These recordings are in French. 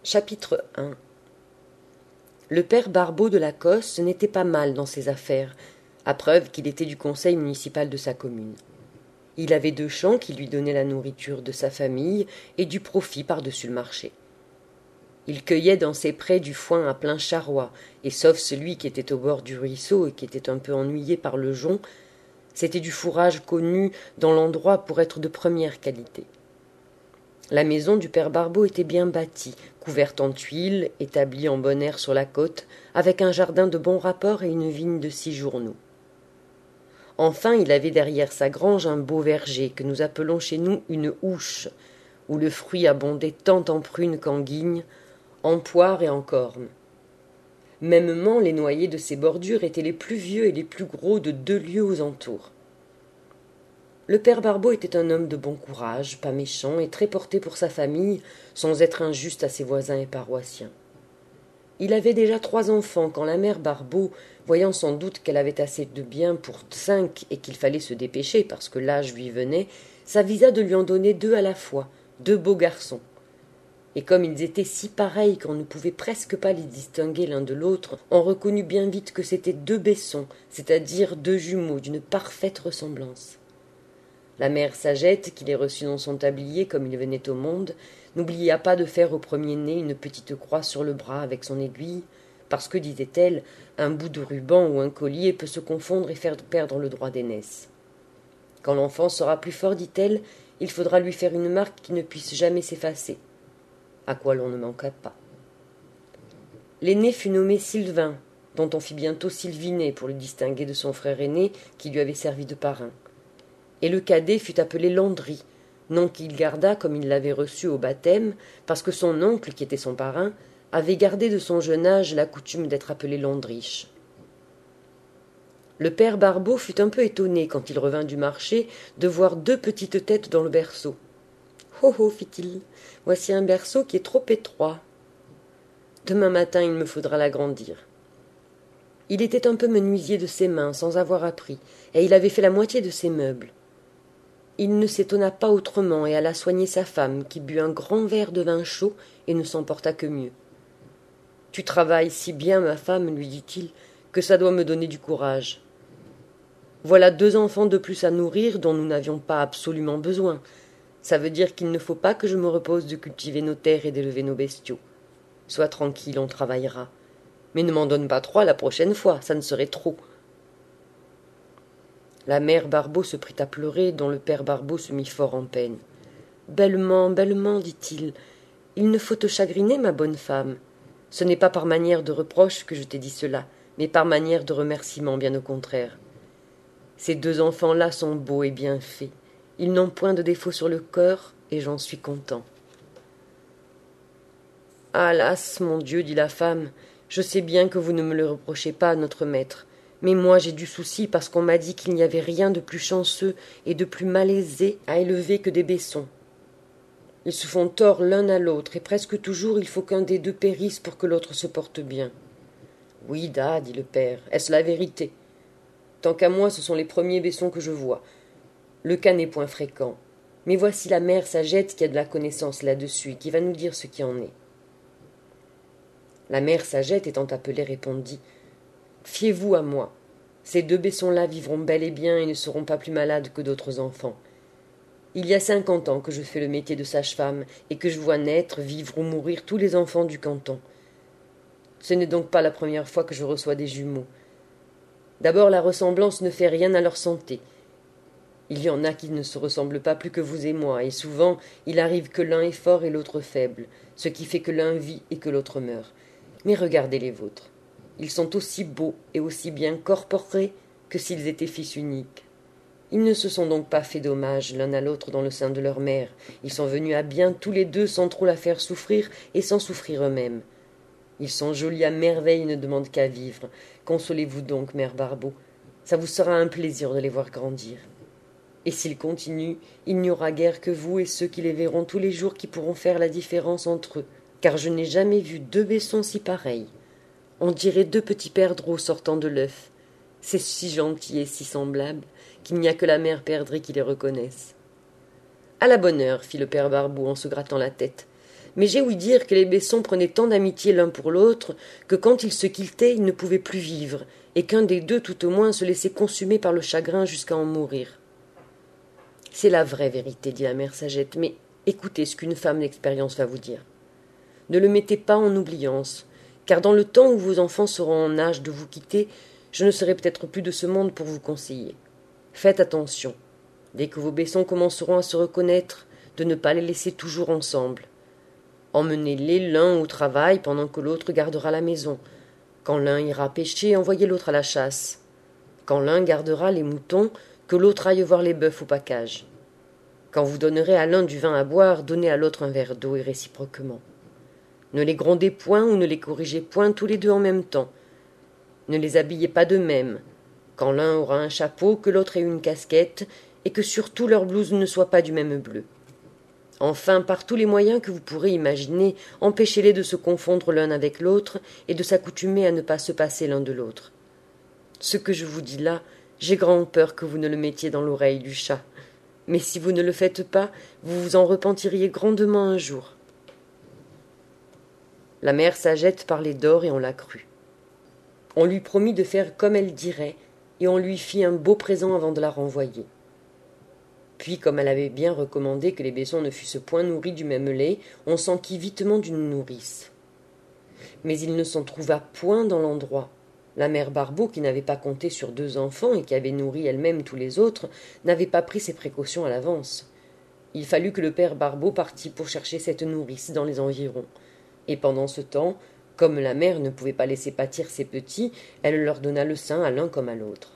Chapitre 1. Le père Barbeau de la Cosse n'était pas mal dans ses affaires, à preuve qu'il était du conseil municipal de sa commune. Il avait 2 champs qui lui donnaient la nourriture de sa famille et du profit par-dessus le marché. Il cueillait dans ses prés du foin à plein charroi, et sauf celui qui était au bord du ruisseau et qui était un peu ennuyé par le jonc, c'était du fourrage connu dans l'endroit pour être de première qualité. La maison du père Barbeau était bien bâtie, couverte en tuiles, établie en bon air sur la côte, avec un jardin de bon rapport et une vigne de 6 journaux. Enfin, il avait derrière sa grange un beau verger, que nous appelons chez nous une ouche, où le fruit abondait tant en prunes qu'en guignes, en poires et en cornes. Mêmement, les noyers de ces bordures étaient les plus vieux et les plus gros de 2 lieues aux entours. Le père Barbeau était un homme de bon courage, pas méchant et très porté pour sa famille, sans être injuste à ses voisins et paroissiens. Il avait déjà 3 enfants quand la mère Barbeau, voyant sans doute qu'elle avait assez de bien pour 5 et qu'il fallait se dépêcher parce que l'âge lui venait, s'avisa de lui en donner 2 à la fois, 2 beaux garçons. Et comme ils étaient si pareils qu'on ne pouvait presque pas les distinguer l'un de l'autre, on reconnut bien vite que c'étaient 2 Bessons, c'est-à-dire 2 jumeaux d'une parfaite ressemblance. La mère Sagette, qui les reçut dans son tablier comme il venait au monde, n'oublia pas de faire au premier-né une petite croix sur le bras avec son aiguille, parce que, disait-elle, un bout de ruban ou un collier peut se confondre et faire perdre le droit d'aînesse. Quand l'enfant sera plus fort, dit-elle, il faudra lui faire une marque qui ne puisse jamais s'effacer, à quoi l'on ne manqua pas. L'aîné fut nommé Sylvain, dont on fit bientôt Sylvinet pour le distinguer de son frère aîné qui lui avait servi de parrain. Et le cadet fut appelé Landry, nom qu'il garda comme il l'avait reçu au baptême, parce que son oncle, qui était son parrain, avait gardé de son jeune âge la coutume d'être appelé Landriche. Le père Barbeau fut un peu étonné, quand il revint du marché, de voir 2 petites têtes dans le berceau. « Oh, oh, fit-il, voici un berceau qui est trop étroit. Demain matin, il me faudra l'agrandir. » Il était un peu menuisier de ses mains, sans avoir appris, et il avait fait la moitié de ses meubles. Il ne s'étonna pas autrement et alla soigner sa femme, qui but un grand verre de vin chaud et ne s'en porta que mieux. « Tu travailles si bien, ma femme, lui dit-il, que ça doit me donner du courage. Voilà 2 enfants de plus à nourrir dont nous n'avions pas absolument besoin. Ça veut dire qu'il ne faut pas que je me repose de cultiver nos terres et d'élever nos bestiaux. Sois tranquille, on travaillera. Mais ne m'en donne pas 3 la prochaine fois, ça ne serait trop. » La mère Barbeau se prit à pleurer, dont le père Barbeau se mit fort en peine. « Bellement, bellement, dit-il, il ne faut te chagriner, ma bonne femme. Ce n'est pas par manière de reproche que je t'ai dit cela, mais par manière de remerciement, bien au contraire. Ces 2 enfants-là sont beaux et bien faits. Ils n'ont point de défaut sur le cœur, et j'en suis content. »« Alas, mon Dieu, dit la femme, je sais bien que vous ne me le reprochez pas, notre maître. Mais moi j'ai du souci parce qu'on m'a dit qu'il n'y avait rien de plus chanceux et de plus malaisé à élever que des Bessons. Ils se font tort l'un à l'autre, et presque toujours il faut qu'un des 2 périsse pour que l'autre se porte bien. »« Oui, da, dit le père, est-ce la vérité? Tant qu'à moi, ce sont les premiers Bessons que je vois. Le cas n'est point fréquent. Mais voici la mère Sagette qui a de la connaissance là-dessus et qui va nous dire ce qui en est. » La mère Sagette, étant appelée, répondit: « Fiez-vous à moi. Ces 2 Bessons-là vivront bel et bien et ne seront pas plus malades que d'autres enfants. Il y a 50 ans que je fais le métier de sage-femme et que je vois naître, vivre ou mourir tous les enfants du canton. Ce n'est donc pas la première fois que je reçois des jumeaux. D'abord, la ressemblance ne fait rien à leur santé. Il y en a qui ne se ressemblent pas plus que vous et moi, et souvent il arrive que l'un est fort et l'autre faible, ce qui fait que l'un vit et que l'autre meurt. Mais regardez les vôtres. Ils sont aussi beaux et aussi bien corporés que s'ils étaient fils uniques. Ils ne se sont donc pas fait dommage l'un à l'autre dans le sein de leur mère. Ils sont venus à bien tous les 2 sans trop la faire souffrir et sans souffrir eux-mêmes. Ils sont jolis à merveille et ne demandent qu'à vivre. Consolez-vous donc, mère Barbeau. Ça vous sera un plaisir de les voir grandir. Et s'ils continuent, il n'y aura guère que vous et ceux qui les verront tous les jours qui pourront faire la différence entre eux, car je n'ai jamais vu 2 Bessons si pareils. On dirait 2 petits perdreaux sortant de l'œuf. C'est si gentil et si semblable qu'il n'y a que la mère perdrix qui les reconnaisse. »« À la bonne heure, fit le père Barbeau en se grattant la tête. mais j'ai ouï dire que les Besson prenaient tant d'amitié l'un pour l'autre que quand ils se quittaient, ils ne pouvaient plus vivre, et qu'un des deux, tout au moins, se laissait consumer par le chagrin jusqu'à en mourir. C'est la vraie vérité, dit la mère Sagette, mais écoutez ce qu'une femme d'expérience va vous dire. Ne le mettez pas en oubliance, car dans le temps où vos enfants seront en âge de vous quitter, je ne serai peut-être plus de ce monde pour vous conseiller. Faites attention, dès que vos Besson commenceront à se reconnaître, de ne pas les laisser toujours ensemble. Emmenez-les l'un au travail pendant que l'autre gardera la maison. Quand l'un ira pêcher, envoyez l'autre à la chasse. Quand l'un gardera les moutons, que l'autre aille voir les bœufs au pacage. Quand vous donnerez à l'un du vin à boire, donnez à l'autre un verre d'eau et réciproquement. Ne les grondez point ou ne les corrigez point tous les deux en même temps. Ne les habillez pas de même. Quand l'un aura un chapeau, que l'autre ait une casquette, et que surtout leur blouse ne soit pas du même bleu. Enfin, par tous les moyens que vous pourrez imaginer, empêchez-les de se confondre l'un avec l'autre et de s'accoutumer à ne pas se passer l'un de l'autre. Ce que je vous dis là, j'ai grand peur que vous ne le mettiez dans l'oreille du chat. Mais si vous ne le faites pas, vous vous en repentiriez grandement un jour. La mère Sagette parlait d'or et on la crut. On lui promit de faire comme elle dirait, et on lui fit un beau présent avant de la renvoyer. Puis, comme elle avait bien recommandé que les Besson ne fussent point nourris du même lait, on s'enquit vitement d'une nourrice. Mais il ne s'en trouva point dans l'endroit. La mère Barbeau, qui n'avait pas compté sur 2 enfants et qui avait nourri elle-même tous les autres, n'avait pas pris ses précautions à l'avance. Il fallut que le père Barbeau partît pour chercher cette nourrice dans les environs. Et pendant ce temps, comme la mère ne pouvait pas laisser pâtir ses petits, elle leur donna le sein à l'un comme à l'autre.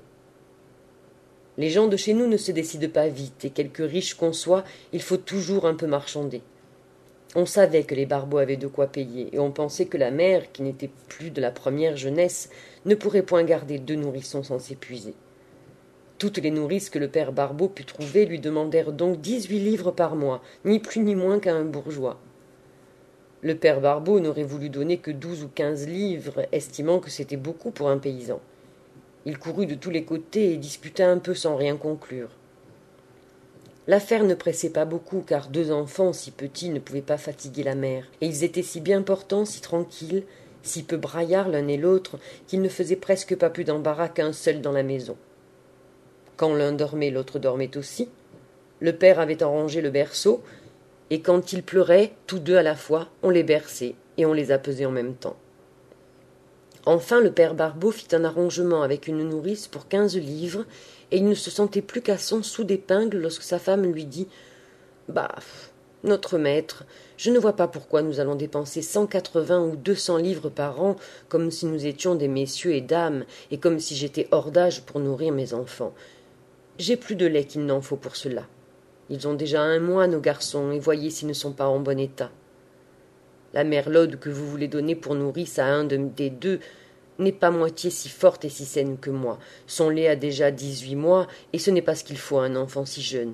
Les gens de chez nous ne se décident pas vite, et quelque riches qu'on soit, il faut toujours un peu marchander. On savait que les Barbeau avaient de quoi payer, et on pensait que la mère, qui n'était plus de la première jeunesse, ne pourrait point garder 2 nourrissons sans s'épuiser. Toutes les nourrices que le père Barbeau put trouver lui demandèrent donc 18 livres par mois, ni plus ni moins qu'à un bourgeois. Le père Barbeau n'aurait voulu donner que 12 ou 15 livres, estimant que c'était beaucoup pour un paysan. Il courut de tous les côtés et disputa un peu sans rien conclure. L'affaire ne pressait pas beaucoup, car 2 enfants si petits ne pouvaient pas fatiguer la mère, et ils étaient si bien portants, si tranquilles, si peu braillards l'un et l'autre, qu'ils ne faisaient presque pas plus d'embarras qu'un seul dans la maison. Quand l'un dormait, l'autre dormait aussi. Le père avait arrangé le berceau, et quand ils pleuraient, tous 2 à la fois, on les berçait, et on les apaisait en même temps. Enfin, le père Barbeau fit un arrangement avec une nourrice pour 15 livres, et il ne se sentait plus qu'à 100 sous d'épingle lorsque sa femme lui dit « Bah, notre maître, je ne vois pas pourquoi nous allons dépenser 180 ou 200 livres par an, comme si nous étions des messieurs et dames, et comme si j'étais hors d'âge pour nourrir mes enfants. J'ai plus de lait qu'il n'en faut pour cela. Ils ont déjà 1 mois, nos garçons, et voyez s'ils ne sont pas en bon état. La merlaude que vous voulez donner pour nourrice à un des 2 n'est pas moitié si forte et si saine que moi. Son lait a déjà 18 mois, et ce n'est pas ce qu'il faut à un enfant si jeune.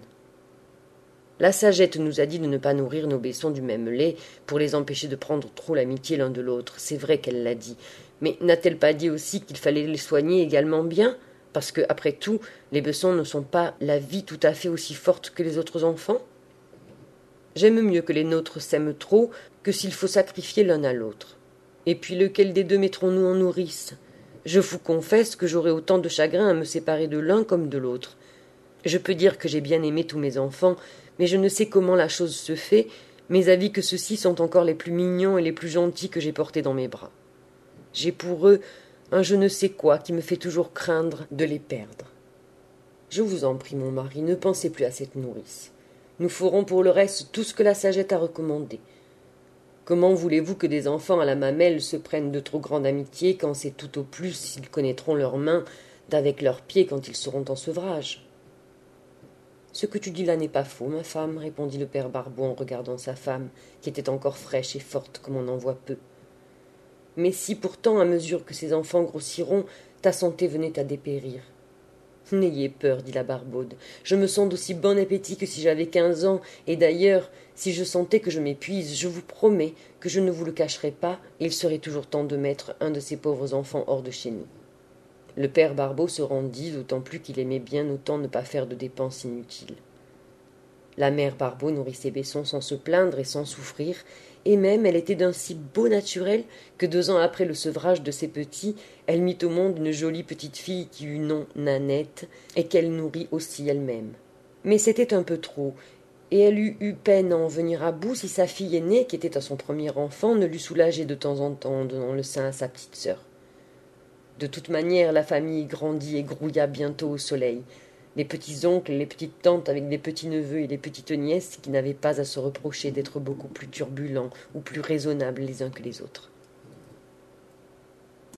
La Sagette nous a dit de ne pas nourrir nos Besson du même lait, pour les empêcher de prendre trop l'amitié l'un de l'autre. C'est vrai qu'elle l'a dit. Mais n'a-t-elle pas dit aussi qu'il fallait les soigner également bien? Parce que, après tout, les Besson ne sont pas la vie tout à fait aussi forte que les autres enfants? J'aime mieux que les nôtres s'aiment trop que s'il faut sacrifier l'un à l'autre. Et puis lequel des 2 mettrons-nous en nourrice? Je vous confesse que j'aurai autant de chagrin à me séparer de l'un comme de l'autre. Je peux dire que j'ai bien aimé tous mes enfants, mais je ne sais comment la chose se fait, mais avis que ceux-ci sont encore les plus mignons et les plus gentils que j'ai portés dans mes bras. J'ai pour eux un je ne sais quoi qui me fait toujours craindre de les perdre. Je vous en prie, mon mari, ne pensez plus à cette nourrice. Nous ferons pour le reste tout ce que la Sagette a recommandé. Comment voulez-vous que des enfants à la mamelle se prennent de trop grande amitié quand c'est tout au plus s'ils connaîtront leurs mains d'avec leurs pieds quand ils seront en sevrage? Ce que tu dis là n'est pas faux, ma femme, répondit le père Barbeau en regardant sa femme, qui était encore fraîche et forte comme on en voit peu. Mais si pourtant, à mesure que ces enfants grossiront, ta santé venait à dépérir. N'ayez peur, dit la Barbaude. Je me sens d'aussi bon appétit que si j'avais 15 ans, et d'ailleurs, si je sentais que je m'épuise, je vous promets que je ne vous le cacherai pas, il serait toujours temps de mettre un de ces pauvres enfants hors de chez nous. Le père Barbeau se rendit, d'autant plus qu'il aimait bien autant ne pas faire de dépenses inutiles. La mère Barbeau nourrissait Besson sans se plaindre et sans souffrir, et même elle était d'un si beau naturel que 2 ans après le sevrage de ses petits, elle mit au monde une jolie petite fille qui eut nom Nanette, et qu'elle nourrit aussi elle-même. Mais c'était un peu trop, et elle eût eu peine à en venir à bout si sa fille aînée, qui était à son premier enfant, ne l'eût soulagée de temps en temps en donnant le sein à sa petite sœur. De toute manière, la famille grandit et grouilla bientôt au soleil. Les petits-oncles, les petites-tantes avec les petits-neveux et les petites-nièces qui n'avaient pas à se reprocher d'être beaucoup plus turbulents ou plus raisonnables les uns que les autres.